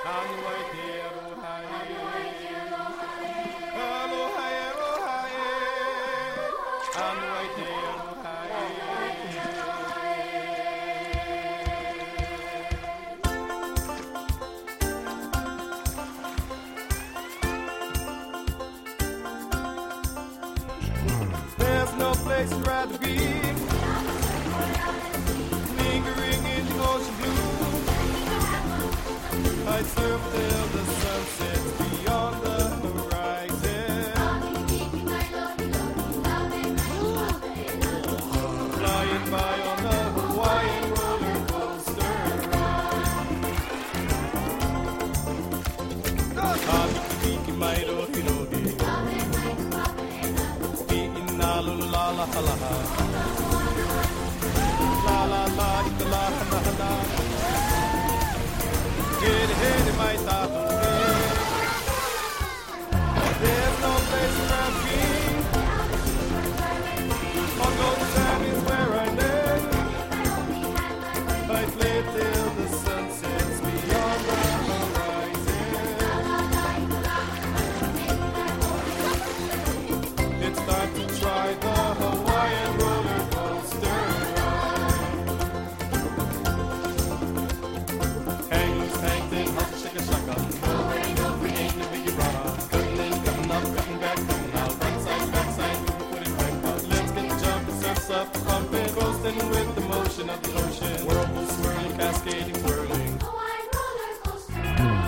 There's no place I'd rather be, lingering in the ocean blue. I'd surf till the sun sets beyond the horizon, flying by on the Hawaiian roller coaster ride. Hiki mai rohi rohi, la la la la la la la la la la. Get ahead in my tattoo. There's no place around me. On golden sand is where I live. I play till the sun sets beyond the horizon. It's time to try the Hawaiian roller coaster ride. Hang loose, hang thin, hop, shake a shaka. Nowhere, nowhere, ain't no biggie brother. Cutting in, cutting up, cutting back, cutting out. Right side, back side, put it back out. Let's get the jumping, surfs up, pumping, coasting with the motion of the ocean. Whirlpool swirling, cascading, whirling. Hawaiian roller coaster.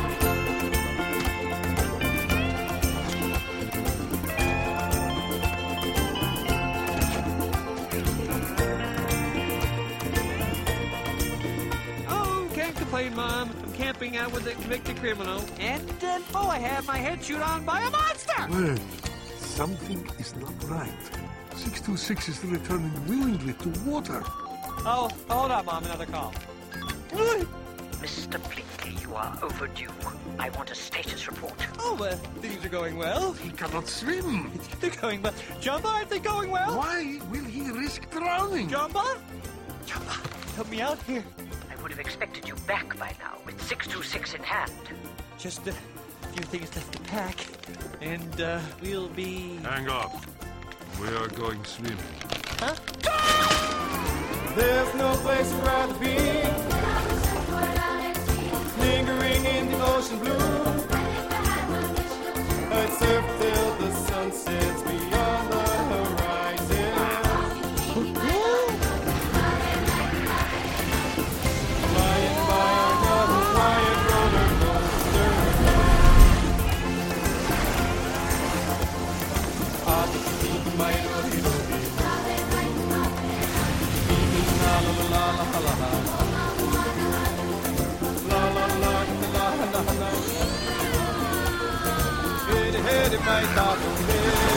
Oh, can't complain, Mom. I'm camping out with a convicted criminal. And I have my head chewed on by a monster! Well, something is not right. 626 is returning willingly to water. Oh, hold on, Mom. Another call. Mr. Blinky, you are overdue. I want a status report. Oh, things are going well. He cannot swim. They're going well. Jumba, aren't they going well? Why will he risk drowning? Jumba? Jumba, help me out here. I would have expected you back by now with 626 in hand. Just a few things left to pack. And, we'll be... Hang up. We are going swimming. Huh? There's no place I'd rather be, lingering in the ocean blue. I'd surf till the sun sets beyond the horizon, flying by on the Hawaiian roller coaster. Hiki mai rohi rohi, la la la la la la. La la la la la la. Head in my tattoo.